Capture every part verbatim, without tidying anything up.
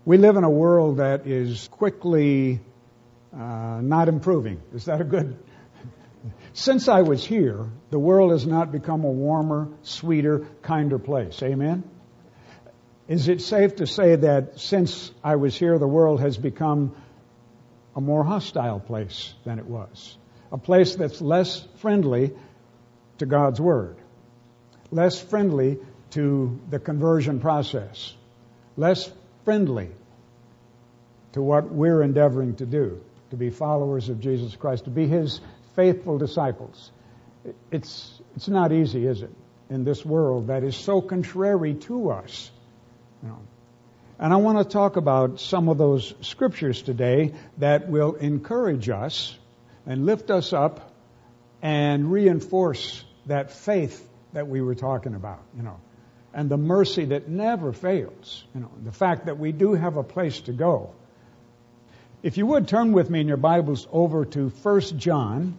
We live in a world that is quickly uh, not improving. Is that a good... Since I was here, the world has not become a warmer, sweeter, kinder place. Amen? Is it safe to say that since I was here, the world has become a more hostile place than it was? A place that's less friendly to God's Word, less friendly to the conversion process, less friendly to what we're endeavoring to do, to be followers of Jesus Christ, to be His faithful disciples. It's it's not easy, is it, in this world that is so contrary to us. You know. And I want to talk about some of those scriptures today that will encourage us and lift us up and reinforce that faith that we were talking about, you know, and the mercy that never fails, you know, the fact that we do have a place to go. If you would turn with me in your Bibles over to First John,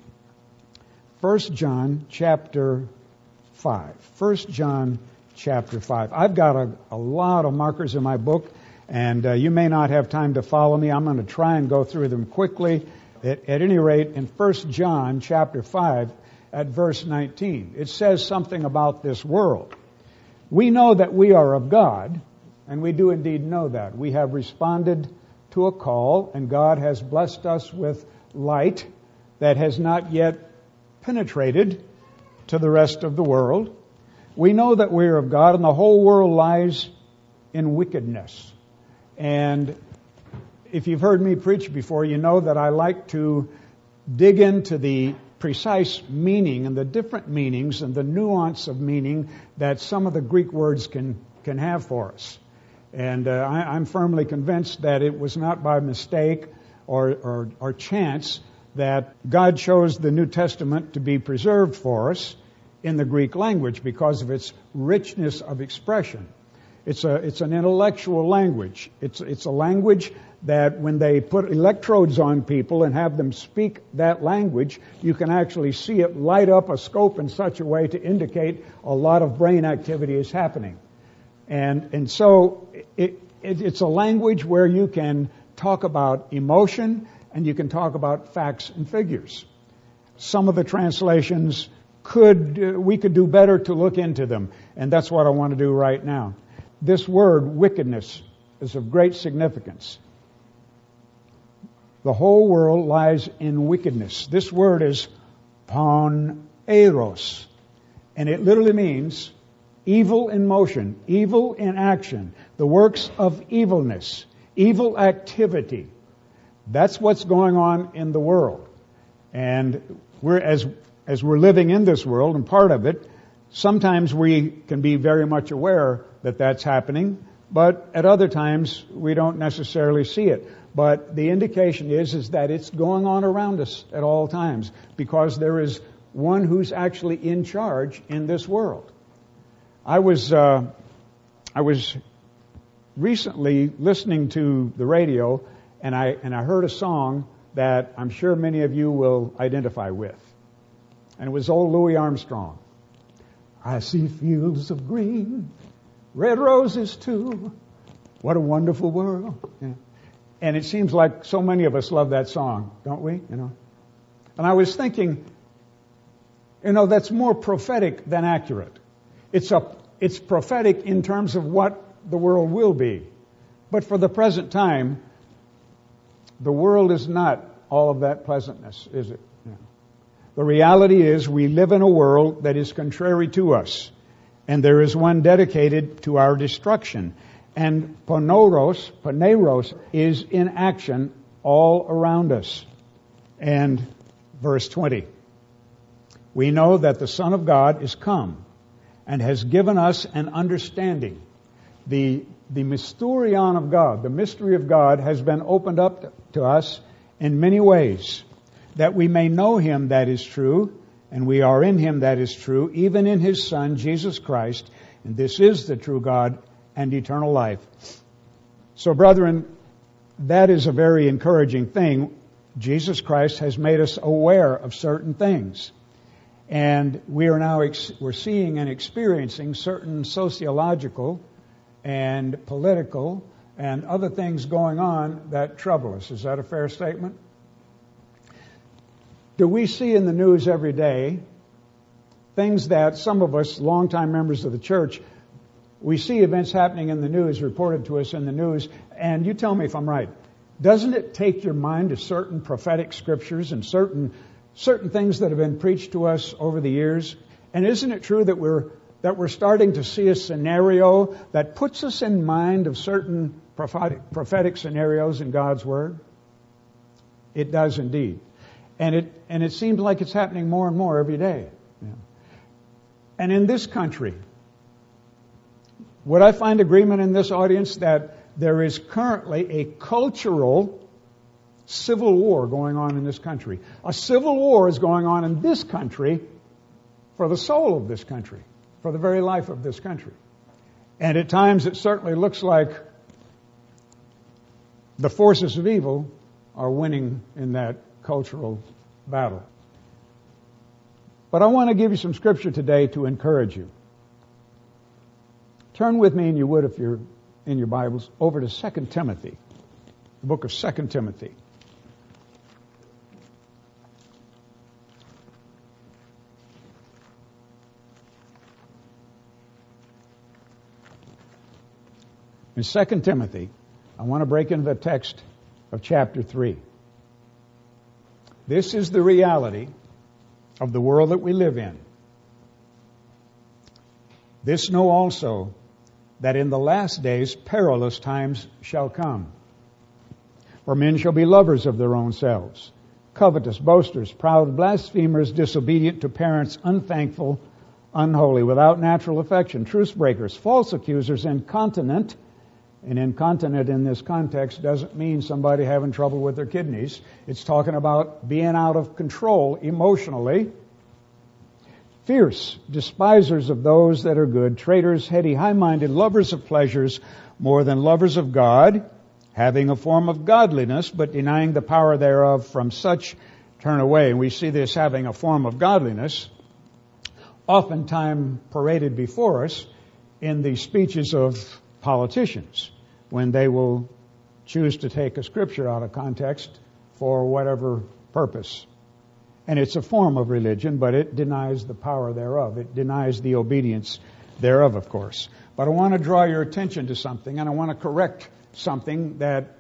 First John chapter five. First John chapter five. I've got a, a lot of markers in my book, and uh, you may not have time to follow me. I'm going to try and go through them quickly. At, at any rate, in First John chapter five, at verse nineteen, it says something about this world. We know that we are of God, and we do indeed know that. We have responded to a call, and God has blessed us with light that has not yet penetrated to the rest of the world. We know that we are of God, and the whole world lies in wickedness. And if you've heard me preach before, you know that I like to dig into the precise meaning and the different meanings and the nuance of meaning that some of the Greek words can, can have for us. And uh, I, I'm firmly convinced that it was not by mistake or, or, or chance that God chose the New Testament to be preserved for us in the Greek language because of its richness of expression. It's a it's an intellectual language. It's it's a language that when they put electrodes on people and have them speak that language, you can actually see it light up a scope in such a way to indicate a lot of brain activity is happening. And and so it, it, it's a language where you can talk about emotion and you can talk about facts and figures. Some of the translations could uh, we could do better to look into them, and that's what I want to do right now. This word wickedness is of great significance. The whole world lies in wickedness. This word is poneros, and it literally means evil in motion, evil in action, the works of evilness, evil activity. That's what's going on in the world. And we're as as we're living in this world, and part of it, sometimes we can be very much aware that that's happening, but at other times we don't necessarily see it. But the indication is is that it's going on around us at all times because there is one who's actually in charge in this world. I was uh, I was recently listening to the radio, and I and I heard a song that I'm sure many of you will identify with, and it was old Louis Armstrong. I see fields of green, red roses too. What a wonderful world! Yeah. And it seems like so many of us love that song, don't we? You know. And I was thinking, you know, that's more prophetic than accurate. It's a it's prophetic in terms of what the world will be. But for the present time, the world is not all of that pleasantness, is it? Yeah. The reality is we live in a world that is contrary to us, and there is one dedicated to our destruction. And poneros, poneros is in action all around us. And verse twenty, we know that the Son of God is come and has given us an understanding. The, the mysterion of God, the mystery of God has been opened up to us in many ways, that we may know Him that is true, and we are in Him that is true, even in His Son, Jesus Christ, and this is the true God and eternal life. So, brethren, that is a very encouraging thing. Jesus Christ has made us aware of certain things. And we are now, ex- we're seeing and experiencing certain sociological and political and other things going on that trouble us. Is that a fair statement? Do we see in the news every day things that some of us, longtime members of the church, we see events happening in the news, reported to us in the news, and you tell me if I'm right. Doesn't it take your mind to certain prophetic scriptures and certain certain things that have been preached to us over the years? And isn't it true that we're that we're starting to see a scenario that puts us in mind of certain prophetic, prophetic scenarios in God's Word? It does indeed. And it and it seems like it's happening more and more every day. Yeah. And in this country, would I find agreement in this audience that there is currently a cultural civil war going on in this country? A civil war is going on in this country for the soul of this country, for the very life of this country. And at times it certainly looks like the forces of evil are winning in that cultural battle. But I want to give you some scripture today to encourage you. Turn with me, and you would if you're in your Bibles, over to Second Timothy, the book of Second Timothy. In Second Timothy, I want to break into the text of chapter three. This is the reality of the world that we live in. This know also, that in the last days perilous times shall come. For men shall be lovers of their own selves, covetous, boasters, proud, blasphemers, disobedient to parents, unthankful, unholy, without natural affection, truce breakers, false accusers, incontinent. And incontinent in this context doesn't mean somebody having trouble with their kidneys. It's talking about being out of control emotionally. Fierce, despisers of those that are good, traitors, heady, high-minded, lovers of pleasures more than lovers of God, having a form of godliness, but denying the power thereof. From such turn away. And we see this having a form of godliness oftentimes paraded before us in the speeches of politicians, when they will choose to take a scripture out of context for whatever purpose. And it's a form of religion, but it denies the power thereof. It denies the obedience thereof, of course. But I want to draw your attention to something, and I want to correct something that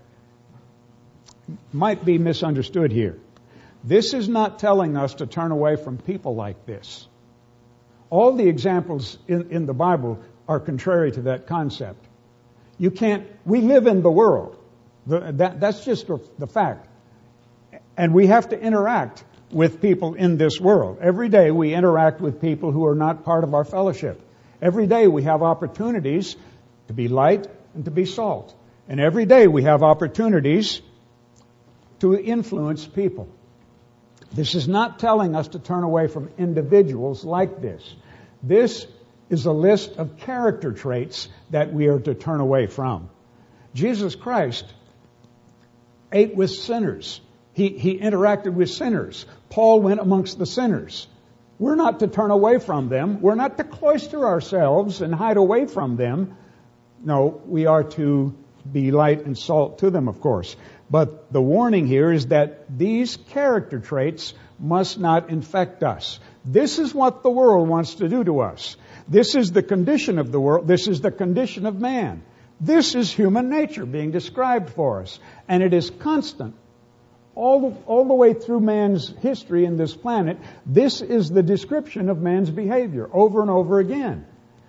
might be misunderstood here. This is not telling us to turn away from people like this. All the examples in, in the Bible are contrary to that concept. You can't, we live in the world. The, that, that's just the fact. And we have to interact with people in this world. Every day we interact with people who are not part of our fellowship. Every day we have opportunities to be light and to be salt. And every day we have opportunities to influence people. This is not telling us to turn away from individuals like this. This is a list of character traits that we are to turn away from. Jesus Christ ate with sinners. He, he interacted with sinners. Paul went amongst the sinners. We're not to turn away from them. We're not to cloister ourselves and hide away from them. No, we are to be light and salt to them, of course. But the warning here is that these character traits must not infect us. This is what the world wants to do to us. This is the condition of the world. This is the condition of man. This is human nature being described for us. And it is constant. All the, all the way through man's history in this planet, this is the description of man's behavior over and over again.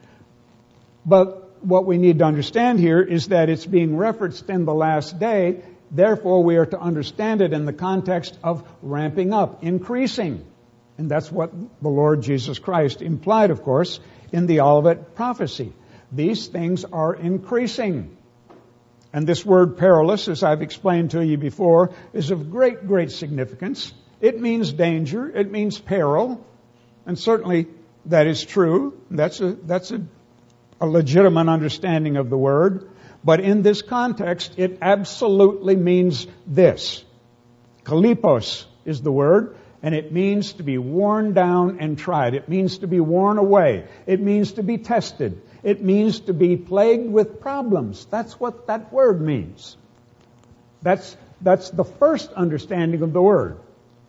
But what we need to understand here is that it's being referenced in the last day. Therefore, we are to understand it in the context of ramping up, increasing. And that's what the Lord Jesus Christ implied, of course, in the Olivet prophecy. These things are increasing. And this word perilous, as I've explained to you before, is of great, great significance. It means danger. It means peril. And certainly that is true. That's a, that's a, a legitimate understanding of the word. But in this context, it absolutely means this. Kalipos is the word, and it means to be worn down and tried. It means to be worn away. It means to be tested. It means to be plagued with problems. That's what that word means. That's, that's the first understanding of the word.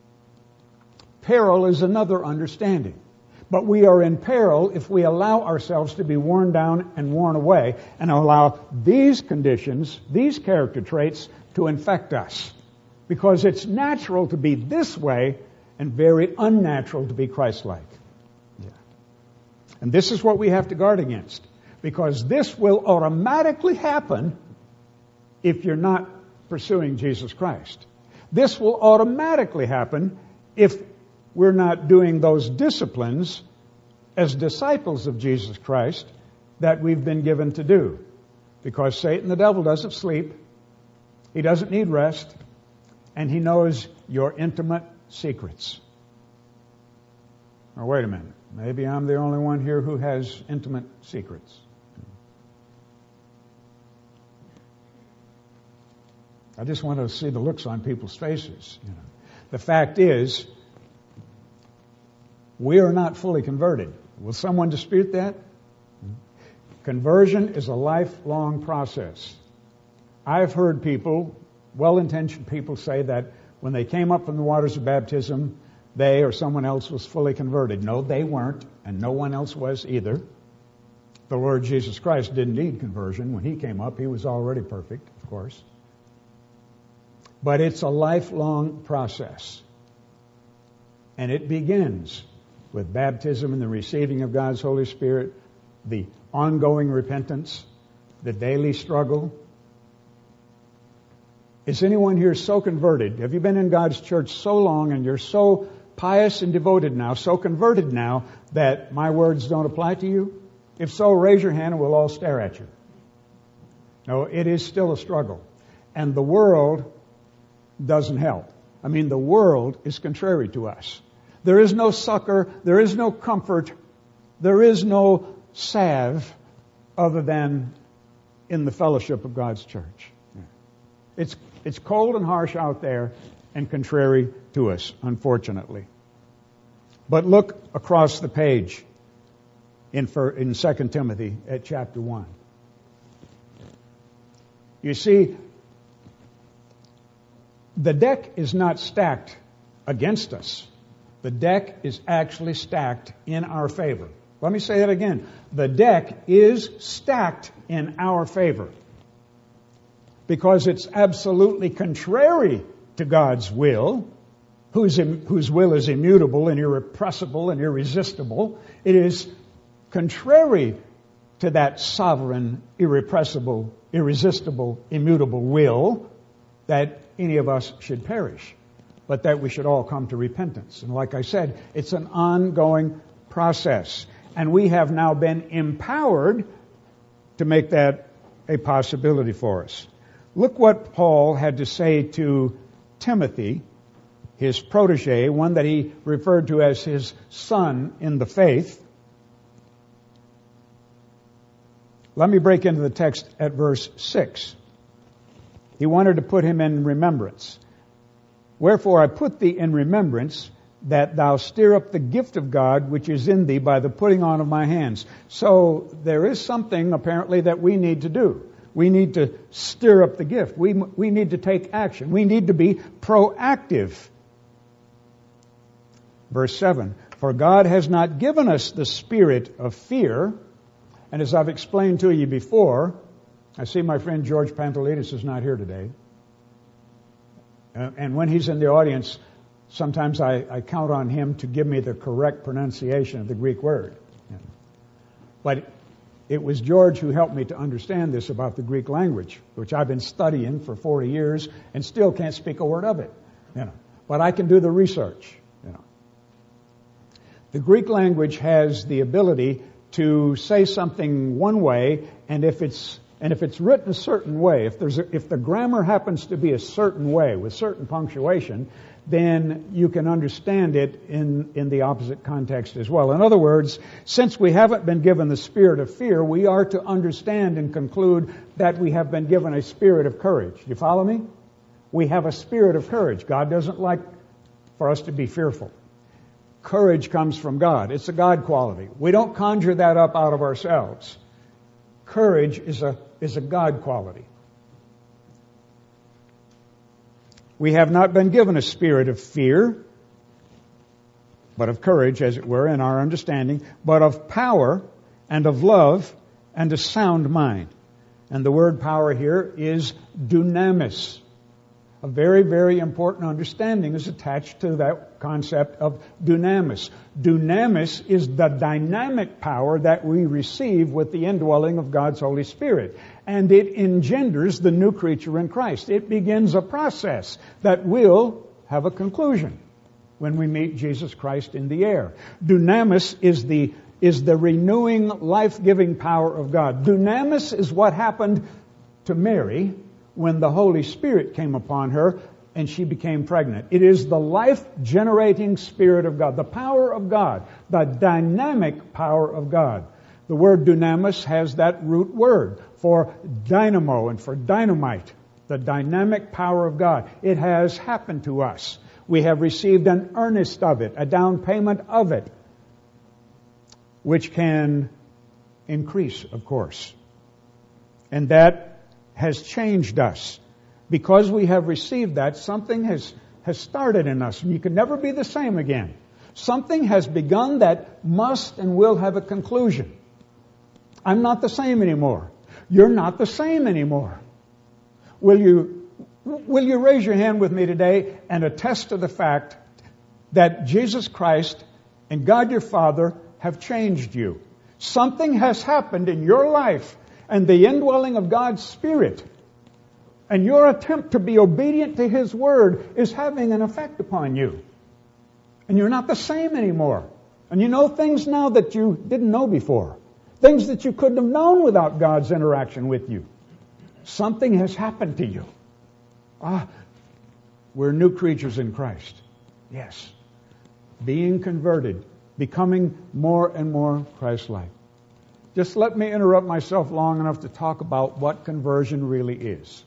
Peril is another understanding. But we are in peril if we allow ourselves to be worn down and worn away and allow these conditions, these character traits, to infect us. Because it's natural to be this way and very unnatural to be Christ-like. Yeah. And this is what we have to guard against. Because this will automatically happen if you're not pursuing Jesus Christ. This will automatically happen if we're not doing those disciplines as disciples of Jesus Christ that we've been given to do. Because Satan, the devil, doesn't sleep. He doesn't need rest. And he knows your intimate secrets. Now, wait a minute. Maybe I'm the only one here who has intimate secrets. I just want to see the looks on people's faces. You know. The fact is, we are not fully converted. Will someone dispute that? Conversion is a lifelong process. I've heard people, well-intentioned people, say that when they came up from the waters of baptism, they or someone else was fully converted. No, they weren't, and no one else was either. The Lord Jesus Christ didn't need conversion. When He came up, He was already perfect, of course. But it's a lifelong process. And it begins with baptism and the receiving of God's Holy Spirit, the ongoing repentance, the daily struggle. Is anyone here so converted? Have you been in God's church so long and you're so pious and devoted now, so converted now, that my words don't apply to you? If so, raise your hand and we'll all stare at you. No, it is still a struggle. And the world doesn't help. I mean, the world is contrary to us. There is no succor, there is no comfort, there is no salve other than in the fellowship of God's church. It's it's cold and harsh out there and contrary to us, unfortunately. But look across the page in for, in Second Timothy at chapter one. You see, the deck is not stacked against us. The deck is actually stacked in our favor. Let me say that again. The deck is stacked in our favor. Because it's absolutely contrary to God's will, whose, whose will is immutable and irrepressible and irresistible. It is contrary to that sovereign, irrepressible, irresistible, immutable will that any of us should perish, but that we should all come to repentance. And like I said, it's an ongoing process. And we have now been empowered to make that a possibility for us. Look what Paul had to say to Timothy, his protege, one that he referred to as his son in the faith. Let me break into the text at verse six. He wanted to put him in remembrance. Wherefore I put thee in remembrance, that thou stir up the gift of God which is in thee by the putting on of my hands. So there is something apparently that we need to do. We need to stir up the gift. We, we need to take action. We need to be proactive. Verse seven, for God has not given us the spirit of fear. And as I've explained to you before, I see my friend George Pantelides is not here today. Uh, and when he's in the audience, sometimes I, I count on him to give me the correct pronunciation of the Greek word. Yeah. But it was George who helped me to understand this about the Greek language, which I've been studying for forty years and still can't speak a word of it. You know, but I can do the research. You know, the Greek language has the ability to say something one way, and if it's and if it's written a certain way, if there's a, if the grammar happens to be a certain way with certain punctuation, then you can understand it in, in the opposite context as well. In other words, since we haven't been given the spirit of fear, we are to understand and conclude that we have been given a spirit of courage. You follow me? We have a spirit of courage. God doesn't like for us to be fearful. Courage comes from God. It's a God quality. We don't conjure that up out of ourselves. Courage is a, is a God quality. We have not been given a spirit of fear, but of courage, as it were, in our understanding, but of power and of love and a sound mind. And the word power here is dunamis. A very, very important understanding is attached to that concept of dunamis. Dunamis is the dynamic power that we receive with the indwelling of God's Holy Spirit. And it engenders the new creature in Christ. It begins a process that will have a conclusion when we meet Jesus Christ in the air. Dunamis is the is the renewing, life-giving power of God. Dunamis is what happened to Mary when the Holy Spirit came upon her and she became pregnant. It is the life-generating Spirit of God, the power of God, the dynamic power of God. The word dunamis has that root word for dynamo and for dynamite, the dynamic power of God. It has happened to us. We have received an earnest of it, a down payment of it, which can increase, of course. And that has changed us. Because we have received that, something has, has started in us, and you can never be the same again. Something has begun that must and will have a conclusion. I'm not the same anymore. You're not the same anymore. Will you, will you raise your hand with me today and attest to the fact that Jesus Christ and God your Father have changed you? Something has happened in your life, and the indwelling of God's Spirit and your attempt to be obedient to His Word is having an effect upon you. And you're not the same anymore. And you know things now that you didn't know before. Things that you couldn't have known without God's interaction with you. Something has happened to you. Ah, we're new creatures in Christ. Yes. Being converted. Becoming more and more Christ-like. Just let me interrupt myself long enough to talk about what conversion really is.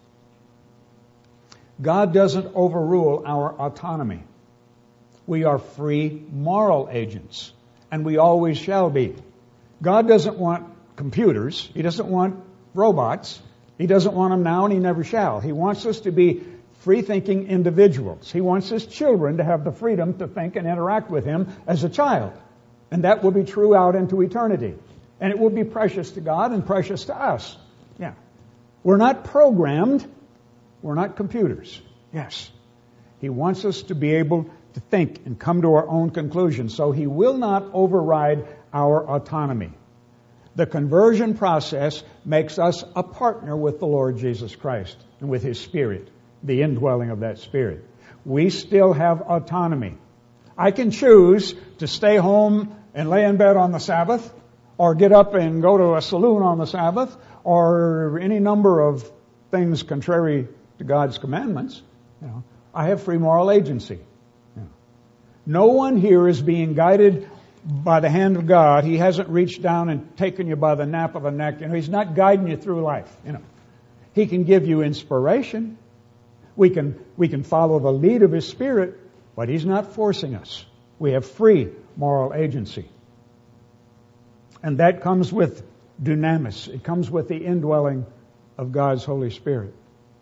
God doesn't overrule our autonomy. We are free moral agents, and we always shall be. God doesn't want computers. He doesn't want robots. He doesn't want them now, and He never shall. He wants us to be free-thinking individuals. He wants His children to have the freedom to think and interact with Him as a child. And that will be true out into eternity. And it will be precious to God and precious to us. Yeah. We're not programmed. We're not computers. Yes. He wants us to be able to think and come to our own conclusions. So He will not override our autonomy. The conversion process makes us a partner with the Lord Jesus Christ and with His Spirit, the indwelling of that Spirit. We still have autonomy. I can choose to stay home and lay in bed on the Sabbath, or get up and go to a saloon on the Sabbath, or any number of things contrary to God's commandments. You know, I have free moral agency. You know. No one here is being guided by the hand of God. He hasn't reached down and taken you by the nape of the neck. You know, He's not guiding you through life. You know, He can give you inspiration. We can we can follow the lead of His Spirit, but He's not forcing us. We have free moral agency. And that comes with dunamis. It comes with the indwelling of God's Holy Spirit.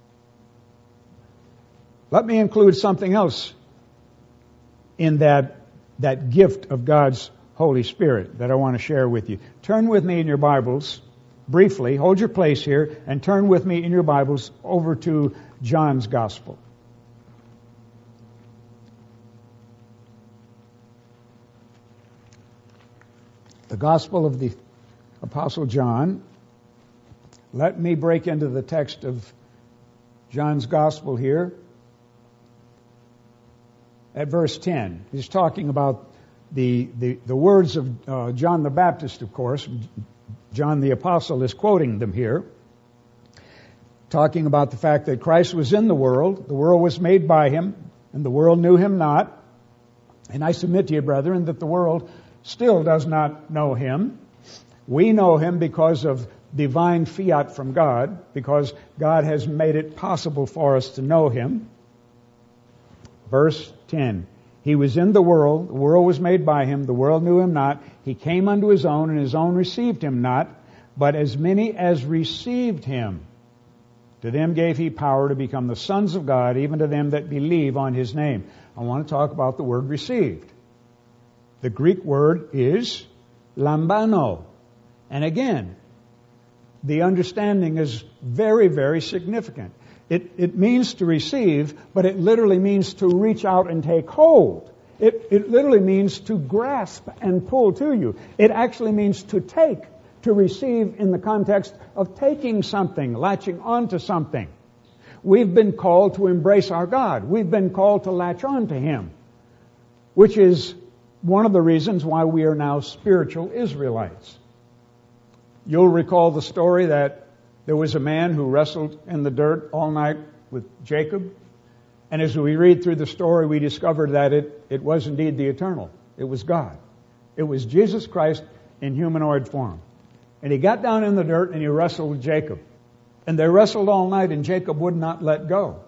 Let me include something else in that, that gift of God's Holy Spirit that I want to share with you. Turn with me in your Bibles, briefly, hold your place here, and turn with me in your Bibles over to John's Gospel. The Gospel of the Apostle John. Let me break into the text of John's Gospel here at verse ten. He's talking about the, the, the words of uh, John the Baptist, of course. John the Apostle is quoting them here, talking about the fact that Christ was in the world, the world was made by Him, and the world knew Him not. And I submit to you, brethren, that the world still does not know Him. We know Him because of divine fiat from God, because God has made it possible for us to know Him. Verse ten. He was in the world, the world was made by Him, the world knew Him not. He came unto His own, and His own received Him not. But as many as received him, to them gave he power to become the sons of God, even to them that believe on his name. I want to talk about the word received. The Greek word is lambano. And again, the understanding is very, very significant. It, it means to receive, but it literally means to reach out and take hold. It, it literally means to grasp and pull to you. It actually means to take, to receive in the context of taking something, latching onto something. We've been called to embrace our God. We've been called to latch on to him, which is one of the reasons why we are now spiritual Israelites. You'll recall the story that there was a man who wrestled in the dirt all night with Jacob. And as we read through the story, we discovered that it, it was indeed the eternal. It was God. It was Jesus Christ in humanoid form. And he got down in the dirt and he wrestled with Jacob. And they wrestled all night and Jacob would not let go.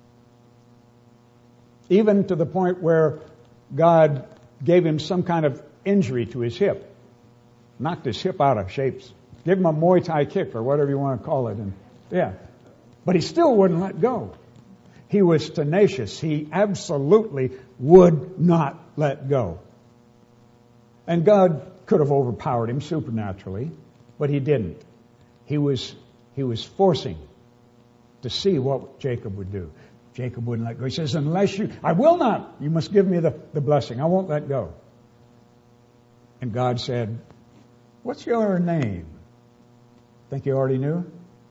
Even to the point where God gave him some kind of injury to his hip. Knocked his hip out of shape. Give him a Muay Thai kick or whatever you want to call it. And yeah. But he still wouldn't let go. He was tenacious. He absolutely would not let go. And God could have overpowered him supernaturally, but he didn't. He was, he was forcing to see what Jacob would do. Jacob wouldn't let go. He says, unless you, I will not. You must give me the, the blessing. I won't let go. And God said, what's your name? Think you already knew?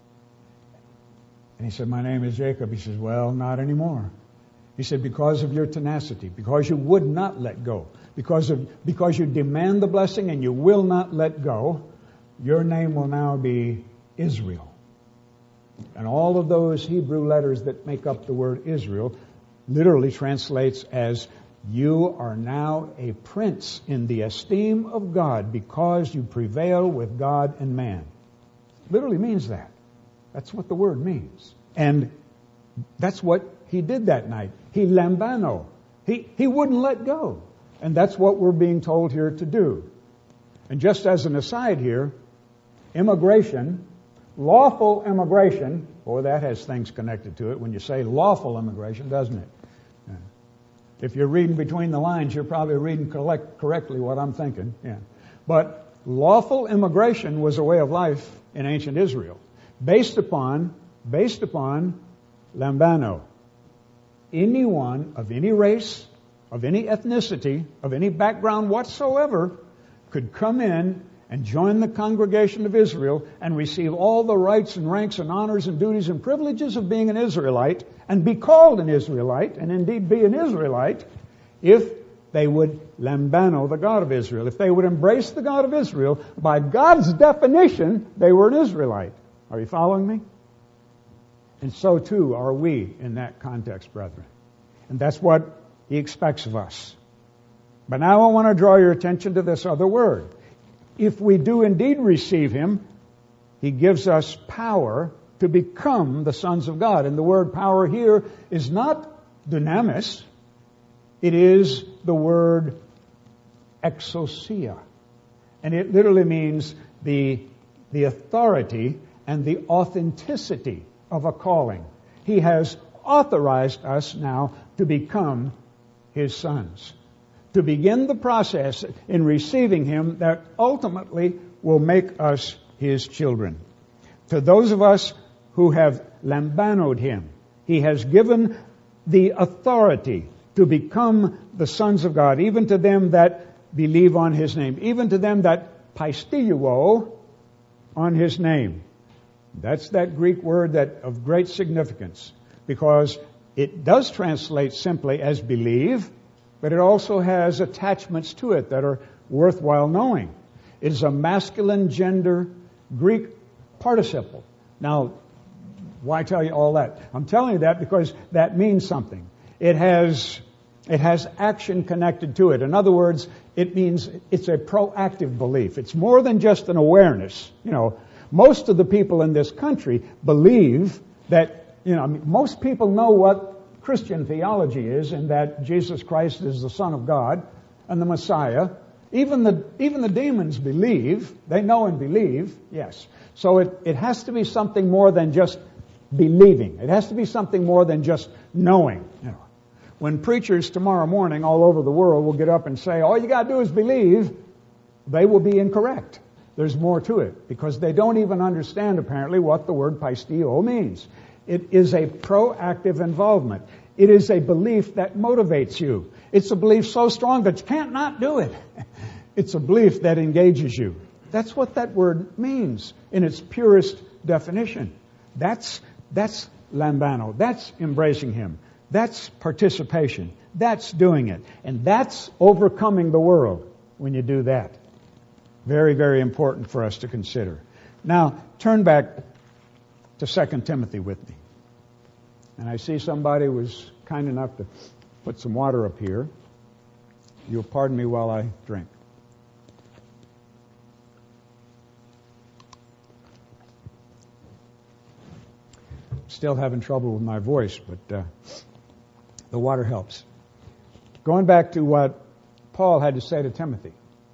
And he said, my name is Jacob. He says, well, not anymore. He said, because of your tenacity, because you would not let go, because of because you demand the blessing and you will not let go, your name will now be Israel. And all of those Hebrew letters that make up the word Israel literally translates as, you are now a prince in the esteem of God because you prevail with God and man. Literally means that. That's what the word means. And that's what he did that night. He lambano. He, he wouldn't let go. And that's what we're being told here to do. And just as an aside here, immigration, lawful immigration, boy, that has things connected to it when you say lawful immigration, doesn't it? Yeah. If you're reading between the lines, you're probably reading collect, correctly what I'm thinking. Yeah. But lawful immigration was a way of life in ancient Israel, based upon, based upon lambano. Anyone of any race, of any ethnicity, of any background whatsoever could come in and join the congregation of Israel and receive all the rights and ranks and honors and duties and privileges of being an Israelite and be called an Israelite and indeed be an Israelite if they would lambano the God of Israel. If they would embrace the God of Israel, by God's definition, they were an Israelite. Are you following me? And so too are we in that context, brethren. And that's what he expects of us. But now I want to draw your attention to this other word. If we do indeed receive him, he gives us power to become the sons of God. And the word power here is not dunamis. It is the word exousia. And it literally means the, the authority and the authenticity of a calling. He has authorized us now to become his sons, to begin the process in receiving him that ultimately will make us his children. To those of us who have lambanoed him, he has given the authority to become the sons of God, even to them that believe on his name, even to them that pisteuo on his name. That's that Greek word that of great significance, because it does translate simply as believe, but it also has attachments to it that are worthwhile knowing. It is a masculine gender Greek participle. Now, why tell you all that? I'm telling you that because that means something. It has it has action connected to it. In other words, it means it's a proactive belief. It's more than just an awareness. You know, most of the people in this country believe that, you know, I mean, most people know what Christian theology is, and that Jesus Christ is the Son of God and the Messiah. Even the, even the demons believe. They know and believe, yes. So it, it has to be something more than just believing. It has to be something more than just knowing. You know, when preachers tomorrow morning all over the world will get up and say, all you got to do is believe, they will be incorrect. There's more to it, because they don't even understand, apparently, what the word pisteo means. It is a proactive involvement. It is a belief that motivates you. It's a belief so strong that you can't not do it. It's a belief that engages you. That's what that word means in its purest definition. That's, that's lambano. That's embracing Him. That's participation. That's doing it. And that's overcoming the world when you do that. Very, very important for us to consider. Now, turn back to Second Timothy with me. And I see somebody was kind enough to put some water up here. You'll pardon me while I drink. Still having trouble with my voice, but uh, the water helps. Going back to what Paul had to say to Timothy.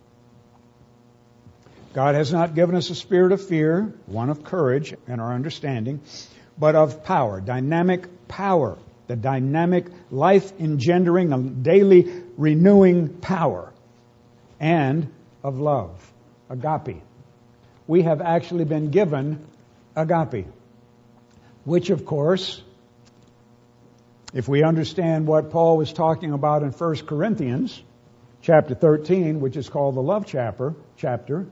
God has not given us a spirit of fear, one of courage and our understanding, but of power, dynamic power, the dynamic, life-engendering, daily renewing power, and of love, agape. We have actually been given agape, which, of course, if we understand what Paul was talking about in First Corinthians chapter thirteen, which is called the love chapter, chapter,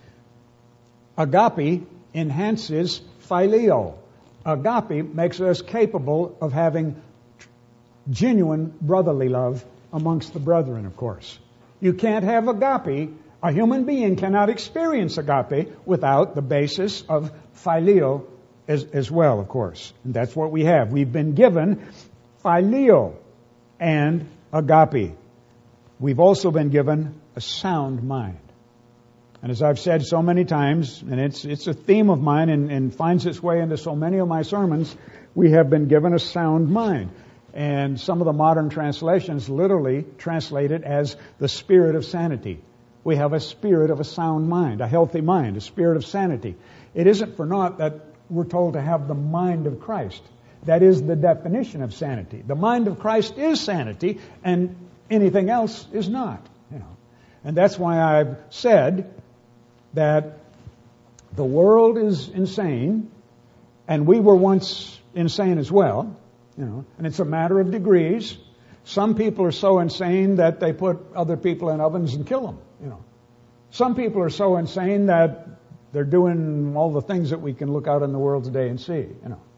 agape enhances phileo. Agape makes us capable of having genuine brotherly love amongst the brethren, of course. You can't have agape. A human being cannot experience agape without the basis of phileo as, as well, of course. And that's what we have. We've been given phileo and agape. We've also been given a sound mind. And as I've said so many times, and it's it's a theme of mine and, and finds its way into so many of my sermons, we have been given a sound mind. And some of the modern translations literally translate it as the spirit of sanity. We have a spirit of a sound mind, a healthy mind, a spirit of sanity. It isn't for naught that we're told to have the mind of Christ. That is the definition of sanity. The mind of Christ is sanity, and anything else is not. You know, and that's why I've said that the world is insane, and we were once insane as well, you know, and it's a matter of degrees. Some people are so insane that they put other people in ovens and kill them, you know. Some people are so insane that they're doing all the things that we can look out in the world today and see, you know.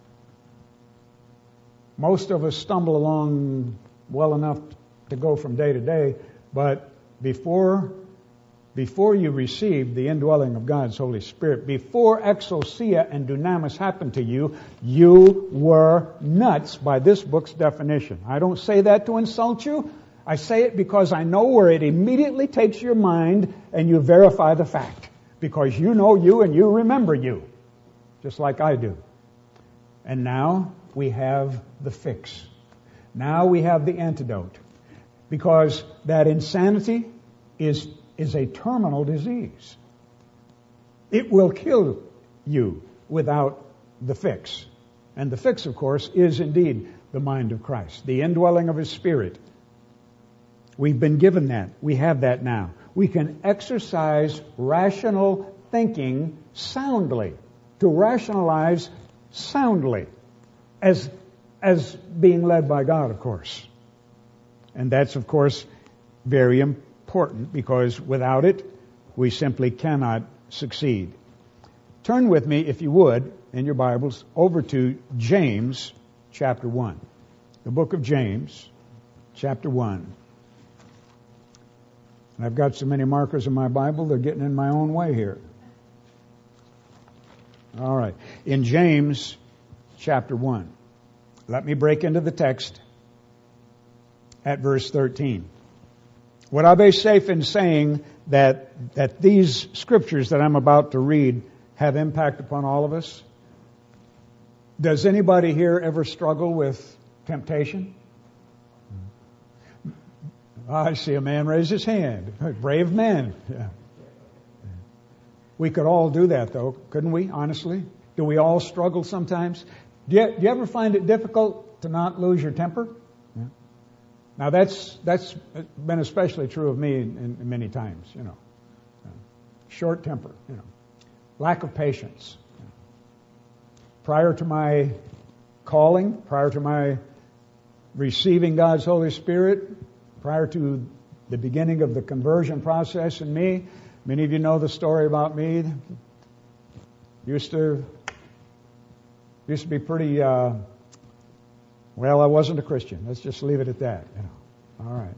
Most of us stumble along well enough to go from day to day, but before Before you received the indwelling of God's Holy Spirit, before exousia and dunamis happened to you, you were nuts by this book's definition. I don't say that to insult you. I say it because I know where it immediately takes your mind and you verify the fact. Because you know you and you remember you, just like I do. And now we have the fix. Now we have the antidote. Because that insanity is is a terminal disease. It will kill you without the fix. And the fix, of course, is indeed the mind of Christ, the indwelling of His Spirit. We've been given that. We have that now. We can exercise rational thinking soundly, to rationalize soundly, as, as being led by God, of course. And that's, of course, very important. Important because without it, we simply cannot succeed. Turn with me, if you would, in your Bibles, over to James chapter one. The book of James, chapter one. And I've got so many markers in my Bible, they're getting in my own way here. All right. In James chapter one, let me break into the text at verse thirteen. Would I be safe in saying that that these scriptures that I'm about to read have impact upon all of us? Does anybody here ever struggle with temptation? I see a man raise his hand. Brave men. Yeah. We could all do that, though, couldn't we, honestly? Do we all struggle sometimes? Do you, do you ever find it difficult to not lose your temper? Yeah. Now, that's that's been especially true of me in, in many times, you know. Uh, short temper, you know. Lack of patience. Yeah. Prior to my calling, prior to my receiving God's Holy Spirit, prior to the beginning of the conversion process in me, many of you know the story about me. Used to used to be pretty, uh, well, I wasn't a Christian. Let's just leave it at that. You know. All right.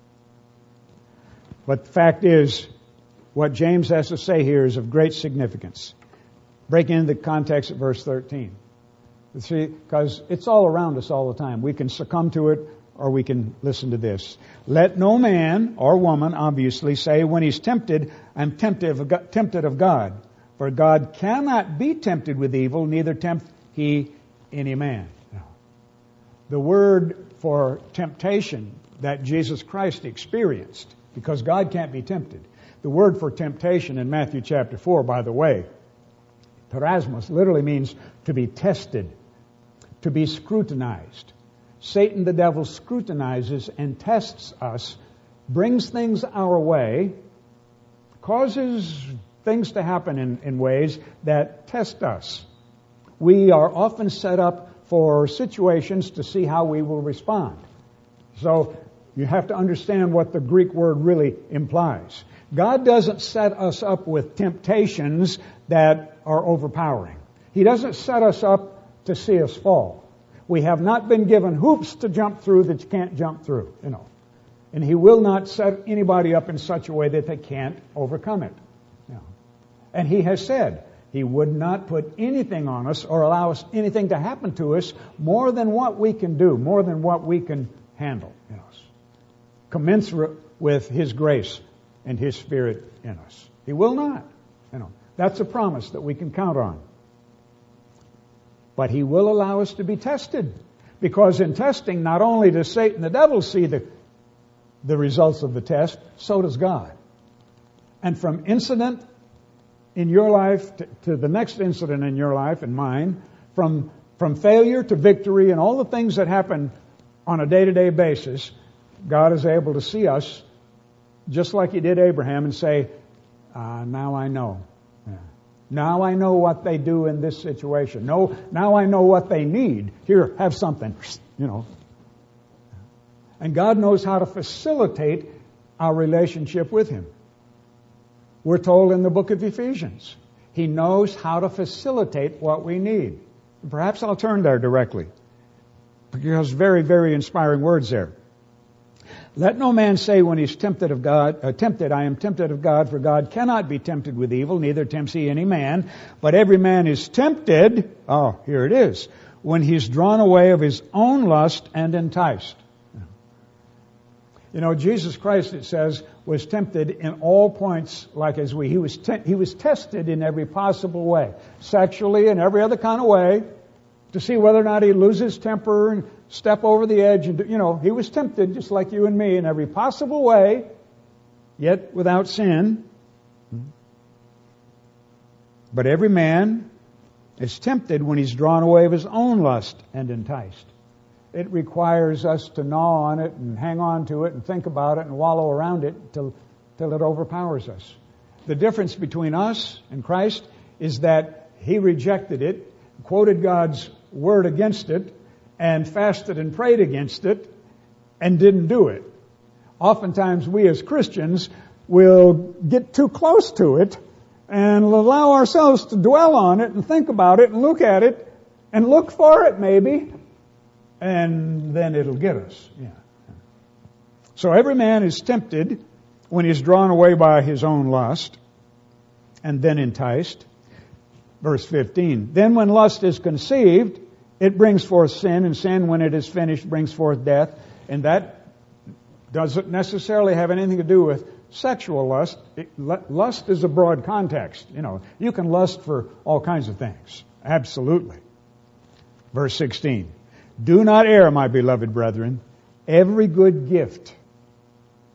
But the fact is, what James has to say here is of great significance. Breaking into the context of verse thirteen. See, because it's all around us all the time. We can succumb to it, or we can listen to this. Let no man or woman, obviously, say when he's tempted, I'm tempted of God, tempted of God. For God cannot be tempted with evil, neither tempt he any man. The word for temptation that Jesus Christ experienced, because God can't be tempted. The word for temptation in Matthew chapter four, by the way, terasmos, literally means to be tested, to be scrutinized. Satan, the devil, scrutinizes and tests us, brings things our way, causes things to happen in, in ways that test us. We are often set up for situations to see how we will respond. So you have to understand what the Greek word really implies. God doesn't set us up with temptations that are overpowering. He doesn't set us up to see us fall. We have not been given hoops to jump through that you can't jump through, you know. And He will not set anybody up in such a way that they can't overcome it. You know. And He has said He would not put anything on us or allow us anything to happen to us more than what we can do, more than what we can handle, you know, commensurate with His grace and His Spirit in us. He will not. You know, that's a promise that we can count on. But He will allow us to be tested. Because in testing, not only does Satan the devil see the, the results of the test, so does God. And from incident in your life to, to the next incident in your life and mine, from, from failure to victory and all the things that happen on a day-to-day basis, God is able to see us just like He did Abraham and say, uh, now I know. Yeah. Now I know what they do in this situation. No, now I know what they need. Here, have something, you know. And God knows how to facilitate our relationship with Him. We're told in the book of Ephesians, He knows how to facilitate what we need. And perhaps I'll turn there directly, because very, very inspiring words there. Let no man say when he's tempted of God, uh, tempted, I am tempted of God, for God cannot be tempted with evil, neither tempts He any man. But every man is tempted, oh, here it is, when he's drawn away of his own lust and enticed. You know, Jesus Christ, it says, was tempted in all points like as we. He was te- he was tested in every possible way, sexually and every other kind of way, to see whether or not he'd lose his temper and step over the edge. And, you know, He was tempted just like you and me in every possible way, yet without sin. But every man is tempted when he's drawn away of his own lust and enticed. It requires us to gnaw on it and hang on to it and think about it and wallow around it till, till it overpowers us. The difference between us and Christ is that He rejected it, quoted God's word against it, and fasted and prayed against it, and didn't do it. Oftentimes we as Christians will get too close to it and allow ourselves to dwell on it and think about it and look at it and look for it maybe, and then it'll get us. Yeah. So every man is tempted when he's drawn away by his own lust and then enticed. Verse fifteen, then when lust is conceived, it brings forth sin, and sin, when it is finished, brings forth death. And that doesn't necessarily have anything to do with sexual lust. It, lust is a broad context. You know, you can lust for all kinds of things. Absolutely. Verse sixteen, do not err, my beloved brethren. Every good gift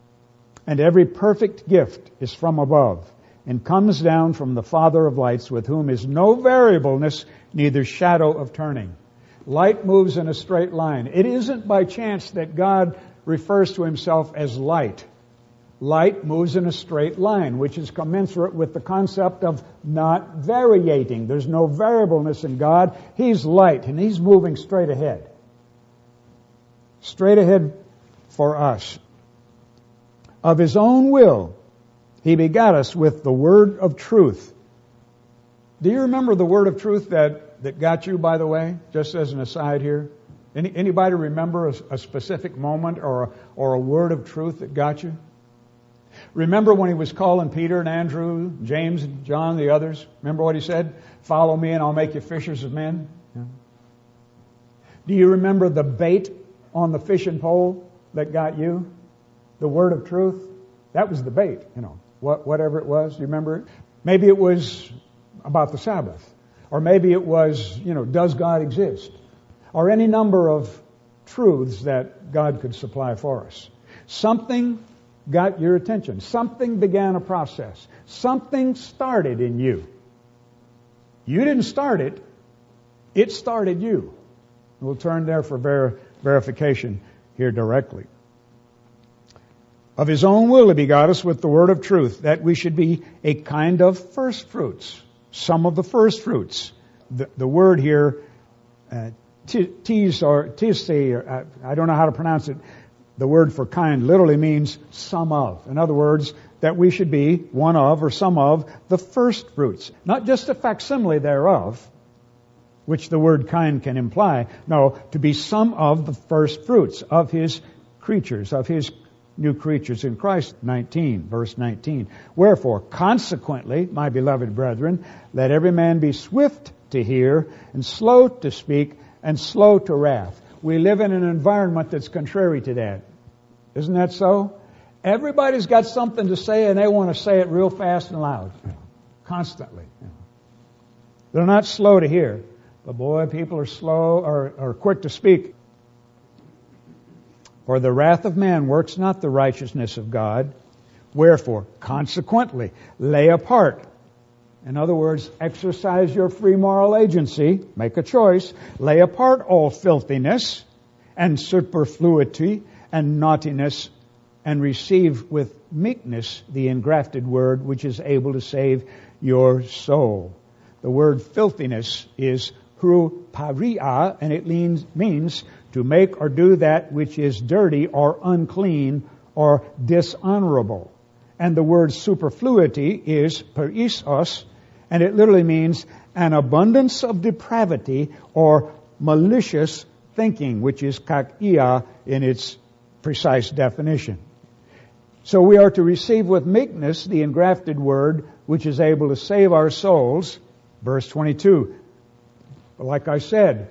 And every perfect gift is from above, and comes down from the Father of lights, with whom is no variableness, neither shadow of turning. Light moves in a straight line. It isn't by chance that God refers to himself as light. Light moves in a straight line, which is commensurate with the concept of not variating. There's no variableness in God. He's light, and he's moving straight ahead. Straight ahead for us. Of his own will, he begot us with the word of truth. Do you remember the word of truth that, that got you, by the way? Just as an aside here. Any, anybody remember a, a specific moment or a, or a word of truth that got you? Remember when he was calling Peter and Andrew, James and John, the others? Remember what he said? Follow me and I'll make you fishers of men. Yeah. Do you remember the bait on the fishing pole that got you? The word of truth? That was the bait, you know, what, whatever it was. Do you remember it? Maybe it was about the Sabbath. Or maybe it was, you know, does God exist? Or any number of truths that God could supply for us. Something got your attention. Something began a process. Something started in you. You didn't start it. It started you. We'll turn there for ver- verification here directly. Of his own will he begot us with the word of truth, that we should be a kind of first fruits. Some of the first fruits. The, the word here, uh, tis or tis, or, I don't know how to pronounce it. The word for kind literally means some of. In other words, that we should be one of or some of the first fruits. Not just a facsimile thereof, which the word kind can imply. No, to be some of the first fruits of his creatures, of his new creatures in Christ. nineteen, verse nineteen. Wherefore, consequently, my beloved brethren, let every man be swift to hear and slow to speak and slow to wrath. We live in an environment that's contrary to that. Isn't that so? Everybody's got something to say and they want to say it real fast and loud. Constantly. They're not slow to hear. But boy, people are slow or, or quick to speak. For the wrath of man works not the righteousness of God. Wherefore, consequently, lay apart. In other words, exercise your free moral agency. Make a choice. Lay apart all filthiness and superfluity and naughtiness, and receive with meekness the engrafted word which is able to save your soul. The word filthiness is hruparia, and it means, means to make or do that which is dirty or unclean or dishonorable. And the word superfluity is perisos, and it literally means an abundance of depravity or malicious thinking, which is kakia in its precise definition. So we are to receive with meekness the engrafted word which is able to save our souls. Verse twenty-two. Like I said,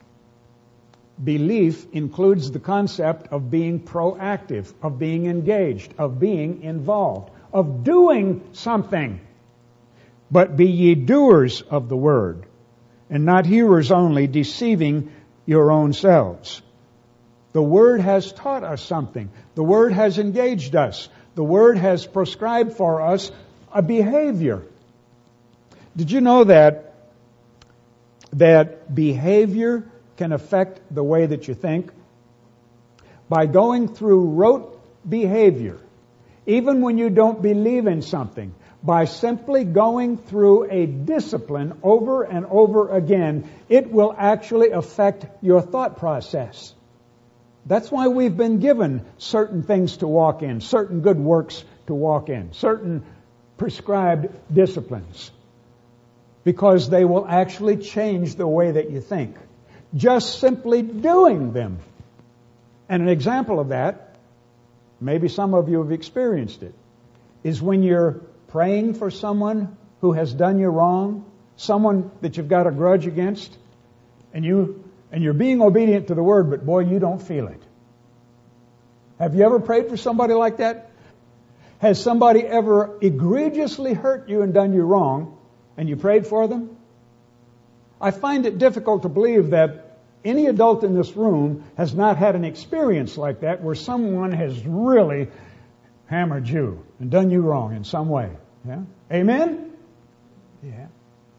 belief includes the concept of being proactive, of being engaged, of being involved, of doing something. But be ye doers of the word, and not hearers only, deceiving your own selves. The Word has taught us something. The Word has engaged us. The Word has prescribed for us a behavior. Did you know that, that behavior can affect the way that you think? By going through rote behavior, even when you don't believe in something, by simply going through a discipline over and over again, it will actually affect your thought process. That's why we've been given certain things to walk in, certain good works to walk in, certain prescribed disciplines, because they will actually change the way that you think. Just simply doing them. And an example of that, maybe some of you have experienced it, is when you're praying for someone who has done you wrong, someone that you've got a grudge against, and you and you're being obedient to the word, but boy, you don't feel it. Have you ever prayed for somebody like that? Has somebody ever egregiously hurt you and done you wrong, and you prayed for them? I find it difficult to believe that any adult in this room has not had an experience like that, where someone has really hammered you and done you wrong in some way. Yeah? Amen? Yeah.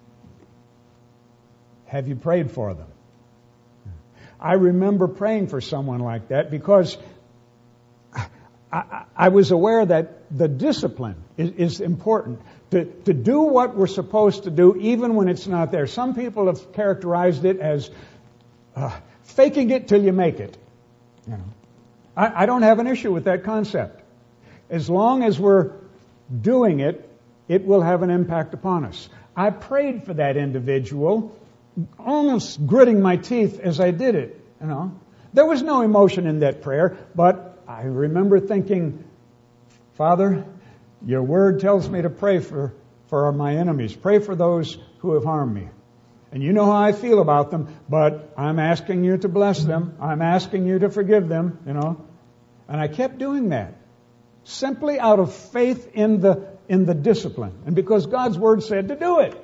Have you prayed for them? I remember praying for someone like that because I, I, I was aware that the discipline is, is important. To, to do what we're supposed to do even when it's not there. Some people have characterized it as uh, faking it till you make it. You know, I, I don't have an issue with that concept. As long as we're doing it, it will have an impact upon us. I prayed for that individual, almost gritting my teeth as I did it. You know, there was no emotion in that prayer, but I remember thinking, Father, your word tells me to pray for, for my enemies. Pray for those who have harmed me. And you know how I feel about them, but I'm asking you to bless them. I'm asking you to forgive them, you know. And I kept doing that. Simply out of faith in the in the discipline. And because God's word said to do it.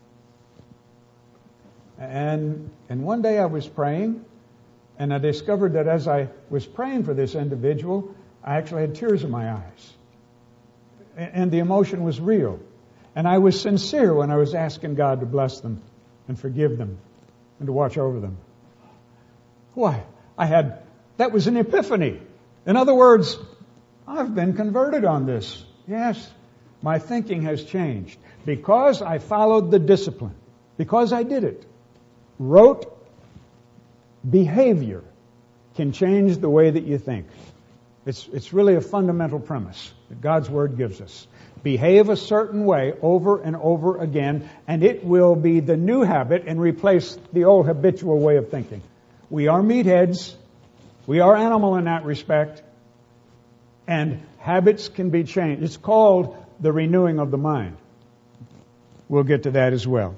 And and one day I was praying, and I discovered that as I was praying for this individual, I actually had tears in my eyes. And the emotion was real. And I was sincere when I was asking God to bless them and forgive them and to watch over them. Why? I had, that was an epiphany. In other words, I've been converted on this. Yes, my thinking has changed because I followed the discipline, because I did it. Rote behavior can change the way that you think. It's, it's really a fundamental premise that God's Word gives us. Behave a certain way over and over again, and it will be the new habit and replace the old habitual way of thinking. We are meatheads. We are animal in that respect. And habits can be changed. It's called the renewing of the mind. We'll get to that as well.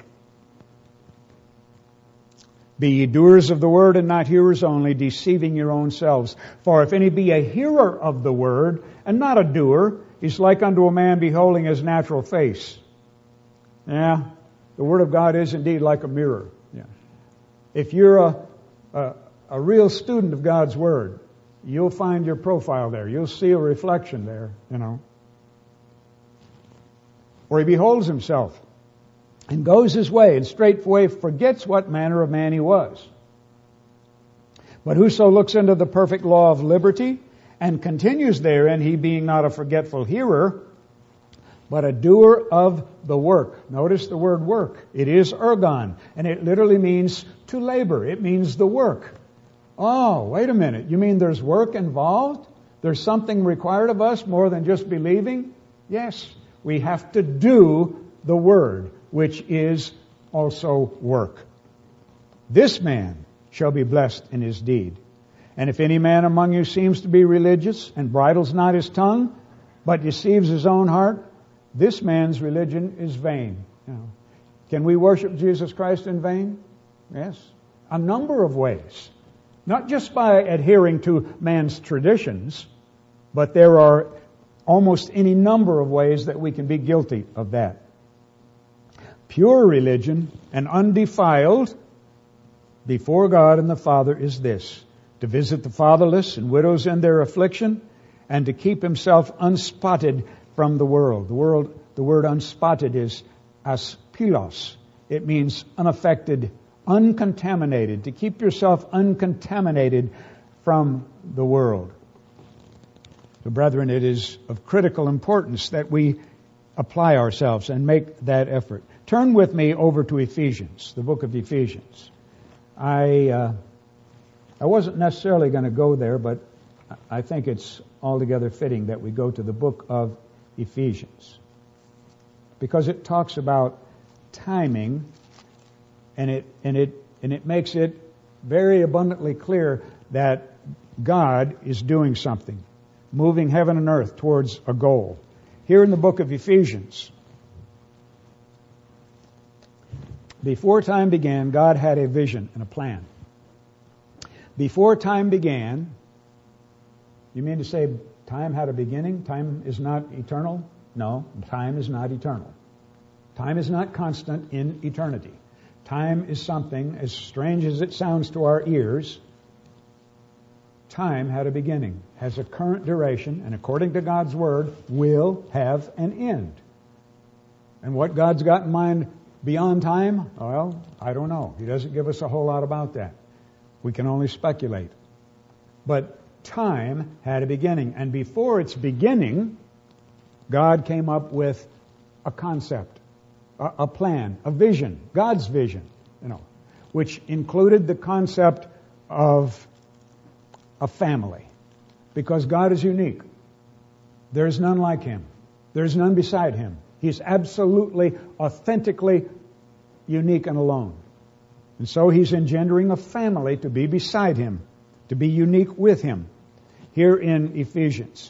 Be ye doers of the word and not hearers only, deceiving your own selves. For if any be a hearer of the word and not a doer, he's like unto a man beholding his natural face. Yeah, the word of God is indeed like a mirror. Yeah. If you're a, a, a real student of God's word, you'll find your profile there. You'll see a reflection there, you know. Or he beholds himself and goes his way, and straightway forgets what manner of man he was. But whoso looks into the perfect law of liberty and continues therein, he being not a forgetful hearer, but a doer of the work. Notice the word work. It is ergon, and it literally means to labor. It means the work. Oh, wait a minute. You mean there's work involved? There's something required of us more than just believing? Yes, we have to do the word, which is also work. This man shall be blessed in his deed. And if any man among you seems to be religious and bridles not his tongue, but deceives his own heart, this man's religion is vain. You know, can we worship Jesus Christ in vain? Yes. A number of ways. Not just by adhering to man's traditions, but there are almost any number of ways that we can be guilty of that. Pure religion and undefiled before God and the Father is this: to visit the fatherless and widows in their affliction, and to keep himself unspotted from the world. The world, the word unspotted is aspilos. It means unaffected, uncontaminated, to keep yourself uncontaminated from the world. So, brethren, it is of critical importance that we apply ourselves and make that effort. Turn with me over to Ephesians, the book of Ephesians. I uh, I wasn't necessarily going to go there, but I think it's altogether fitting that we go to the book of Ephesians, because it talks about timing, and it and it and it makes it very abundantly clear that God is doing something, moving heaven and earth towards a goal. Here in the book of Ephesians, before time began, God had a vision and a plan. Before time began, you mean to say time had a beginning? Time is not eternal? No, time is not eternal. Time is not constant in eternity. Time is something, as strange as it sounds to our ears, time had a beginning, has a current duration, and according to God's Word, will have an end. And what God's got in mind beyond time, well, I don't know. He doesn't give us a whole lot about that. We can only speculate. But time had a beginning, and before its beginning, God came up with a concept, a, a plan, a vision, God's vision, you know, which included the concept of a family. Because God is unique. There's none like Him. There's none beside Him. He's absolutely, authentically unique and alone. And so He's engendering a family to be beside Him, to be unique with Him. Here in Ephesians,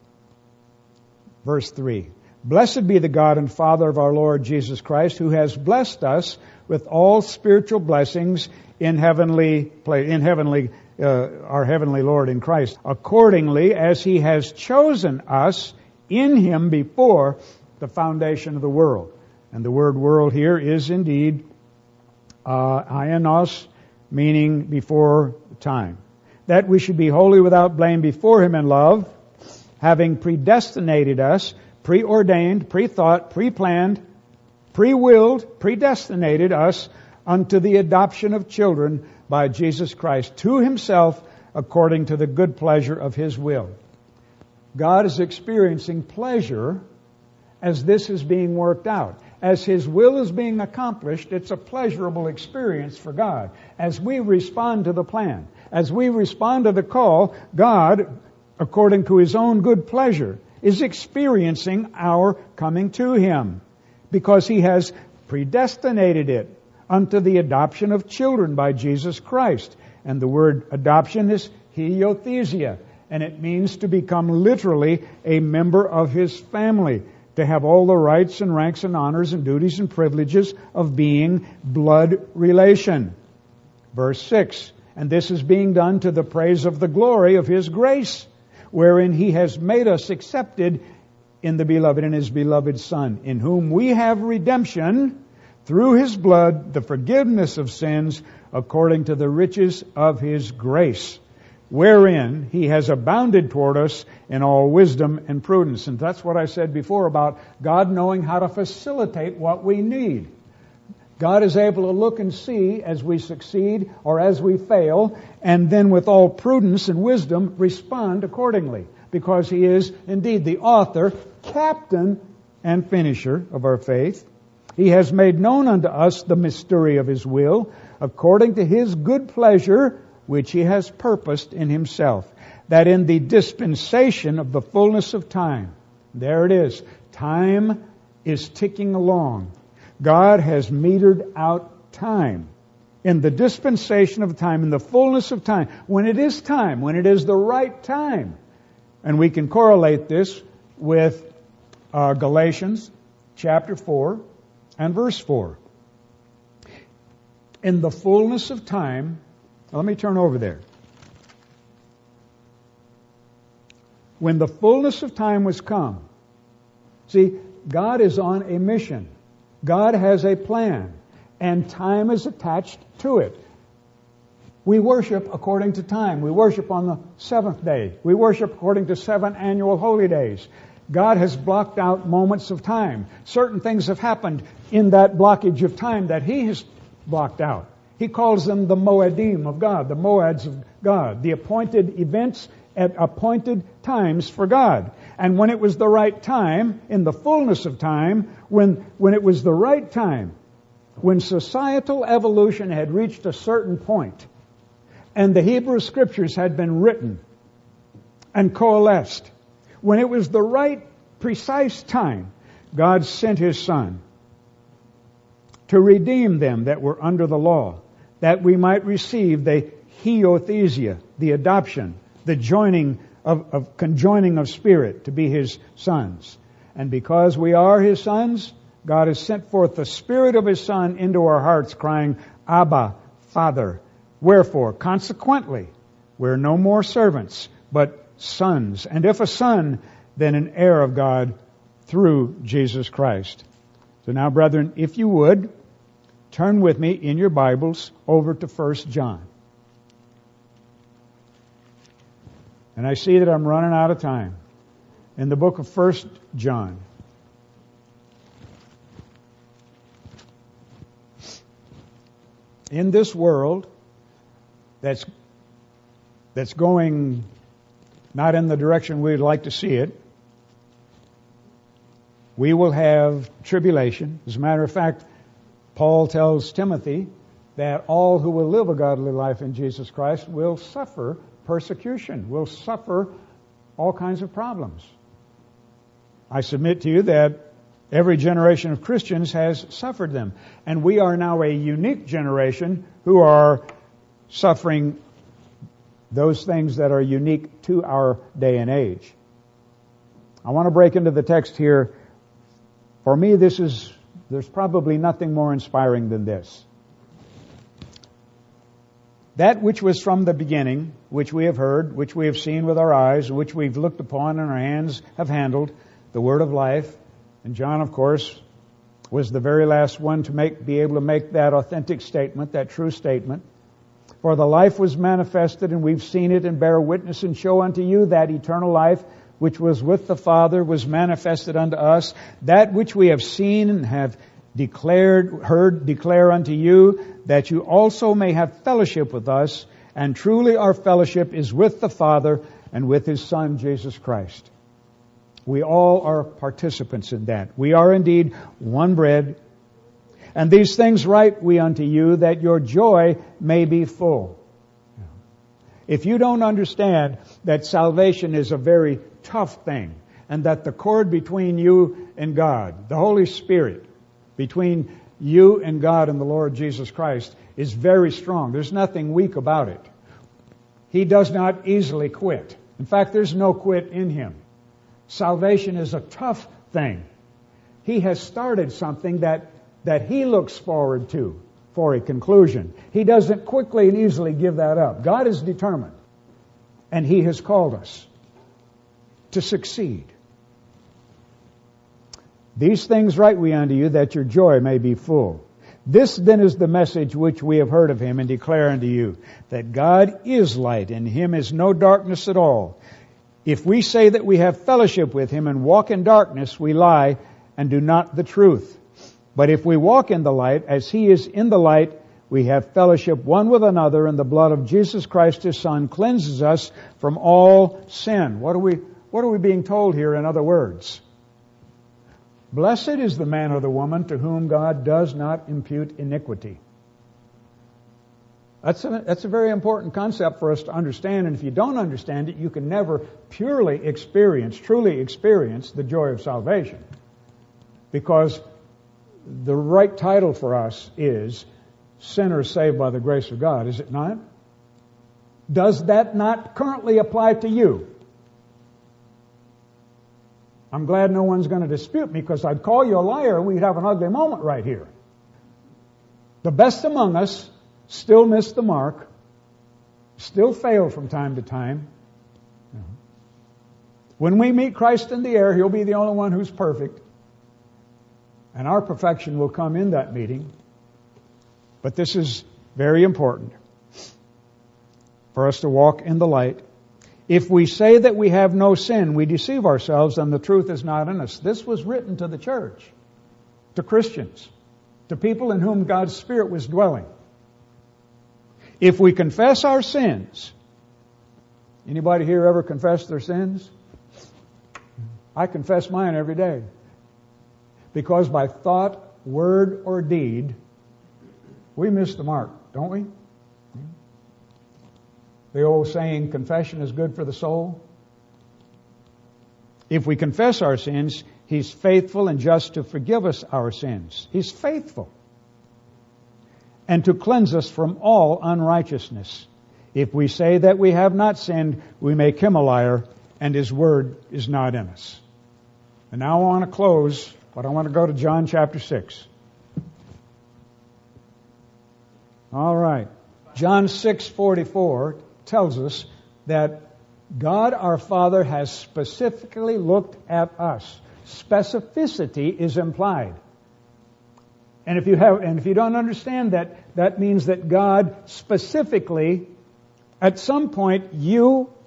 verse three. Blessed be the God and Father of our Lord Jesus Christ, who has blessed us with all spiritual blessings in heavenly, in heavenly, uh, our heavenly Lord in Christ, accordingly as He has chosen us in Him before the foundation of the world. And the word world here is indeed uh, aionios, meaning before time. That we should be holy without blame before Him in love, having predestinated us, preordained, pre-thought, pre-planned, pre-willed, predestinated us unto the adoption of children by Jesus Christ to Himself according to the good pleasure of His will. God is experiencing pleasure as this is being worked out. As His will is being accomplished, it's a pleasurable experience for God. As we respond to the plan, as we respond to the call, God, according to His own good pleasure, is experiencing our coming to Him, because He has predestinated it unto the adoption of children by Jesus Christ. And the word adoption is hiothesia, and it means to become literally a member of His family, to have all the rights and ranks and honors and duties and privileges of being blood relation. Verse six, and this is being done to the praise of the glory of His grace, wherein He has made us accepted in the Beloved, in His beloved Son, in whom we have redemption through His blood, the forgiveness of sins, according to the riches of His grace, wherein He has abounded toward us in all wisdom and prudence. And that's what I said before about God knowing how to facilitate what we need. God is able to look and see as we succeed or as we fail, and then with all prudence and wisdom respond accordingly, because He is indeed the author, captain, and finisher of our faith. He has made known unto us the mystery of His will, according to His good pleasure, which He has purposed in Himself, that in the dispensation of the fullness of time, there it is, time is ticking along. God has metered out time. In the dispensation of time, in the fullness of time, when it is time, when it is the right time. And we can correlate this with uh, Galatians chapter four and verse four. In the fullness of time, let me turn over there. When the fullness of time was come, see, God is on a mission. God has a plan, and time is attached to it. We worship according to time. We worship on the seventh day. We worship according to seven annual holy days. God has blocked out moments of time. Certain things have happened in that blockage of time that He has blocked out. He calls them the Moedim of God, the Moads of God, the appointed events at appointed times for God. And when it was the right time, in the fullness of time, when, when it was the right time, when societal evolution had reached a certain point, and the Hebrew Scriptures had been written and coalesced, when it was the right, precise time, God sent His Son to redeem them that were under the law, that we might receive the hiothesia, the adoption, the joining of, of conjoining of spirit to be His sons. And because we are His sons, God has sent forth the Spirit of His Son into our hearts, crying, Abba, Father. Wherefore, consequently, we're no more servants, but sons. And if a son, then an heir of God through Jesus Christ. So now, brethren, if you would, turn with me in your Bibles over to First John. And I see that I'm running out of time. In the book of First John. In this world that's that's going not in the direction we'd like to see it, we will have tribulation. As a matter of fact, Paul tells Timothy that all who will live a godly life in Jesus Christ will suffer persecution, will suffer all kinds of problems. I submit to you that every generation of Christians has suffered them. And we are now a unique generation who are suffering those things that are unique to our day and age. I want to break into the text here. For me, this is, there's probably nothing more inspiring than this. That which was from the beginning, which we have heard, which we have seen with our eyes, which we've looked upon and our hands have handled, the word of life. And John, of course, was the very last one to make, be able to make that authentic statement, that true statement. For the life was manifested, and we've seen it, and bear witness and show unto you that eternal life which was with the Father was manifested unto us. That which we have seen and have declared, heard, declare unto you, that you also may have fellowship with us. And truly our fellowship is with the Father and with His Son, Jesus Christ. We all are participants in that. We are indeed one bread. And these things write we unto you, that your joy may be full. If you don't understand that salvation is a very tough thing, and that the cord between you and God, the Holy Spirit, between you and God and the Lord Jesus Christ, is very strong. There's nothing weak about it. He does not easily quit. In fact, there's no quit in Him. Salvation is a tough thing. He has started something that, that He looks forward to for a conclusion. He doesn't quickly and easily give that up. God is determined. And He has called us to succeed. These things write we unto you, that your joy may be full. This then is the message which we have heard of Him and declare unto you, that God is light, and in Him is no darkness at all. If we say that we have fellowship with Him and walk in darkness, we lie and do not the truth. But if we walk in the light, as He is in the light, we have fellowship one with another, and the blood of Jesus Christ His Son cleanses us from all sin. What are we, what are we being told here in other words? Blessed is the man or the woman to whom God does not impute iniquity. That's a, that's a very important concept for us to understand, and if you don't understand it, you can never purely experience, truly experience the joy of salvation. Because the right title for us is sinners saved by the grace of God, is it not? Does that not currently apply to you? I'm glad no one's going to dispute me, because I'd call you a liar and we'd have an ugly moment right here. The best among us still miss the mark, still fail from time to time. When we meet Christ in the air, He'll be the only one who's perfect. And our perfection will come in that meeting. But this is very important for us to walk in the light. If we say that we have no sin, we deceive ourselves and the truth is not in us. This was written to the church, to Christians, to people in whom God's Spirit was dwelling. If we confess our sins, anybody here ever confess their sins? I confess mine every day. Because by thought, word, or deed, we miss the mark, don't we? The old saying, confession is good for the soul. If we confess our sins, He's faithful and just to forgive us our sins. He's faithful. And to cleanse us from all unrighteousness. If we say that we have not sinned, we make Him a liar, and His word is not in us. And now I want to close, but I want to go to John chapter six. All right. John six forty-four tells us that God our Father has specifically looked at us. Specificity is implied. And if you have, and if you don't understand that, that means that God specifically, at some point, you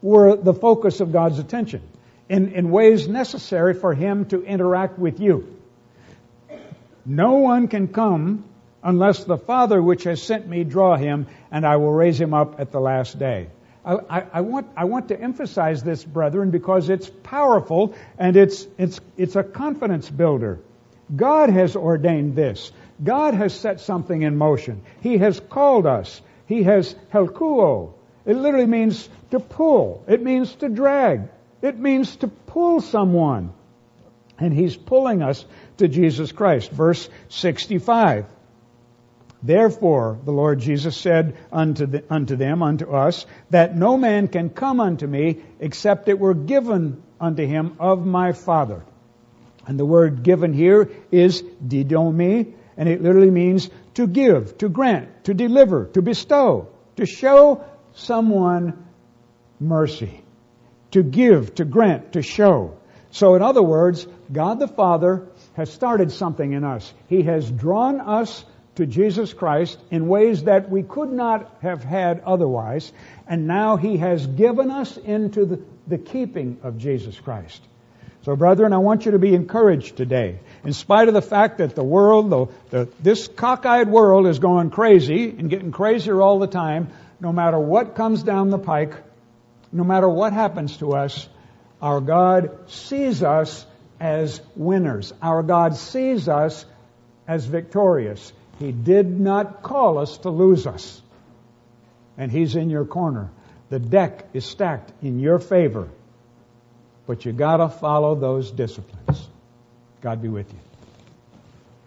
were the focus of God's attention in, in ways necessary for Him to interact with you. No one can come unless the Father which has sent me draw him, and I will raise him up at the last day. I, I, I want I want to emphasize this, brethren, because it's powerful and it's it's it's a confidence builder. God has ordained this. God has set something in motion. He has called us. He has helkuo. It literally means to pull. It means to drag. It means to pull someone. And He's pulling us to Jesus Christ. Verse sixty-five. Therefore, the Lord Jesus said unto, the, unto them, unto us, that no man can come unto me except it were given unto him of my Father. And the word given here is didomi, and it literally means to give, to grant, to deliver, to bestow, to show someone mercy, to give, to grant, to show. So in other words, God the Father has started something in us. He has drawn us to Jesus Christ in ways that we could not have had otherwise, and now He has given us into the, the keeping of Jesus Christ. So, brethren, I want you to be encouraged today. In spite of the fact that the world, the, the, this cockeyed world is going crazy and getting crazier all the time, no matter what comes down the pike, no matter what happens to us, our God sees us as winners. Our God sees us as victorious. He did not call us to lose us. And He's in your corner. The deck is stacked in your favor. But you gotta follow those disciplines. God be with you.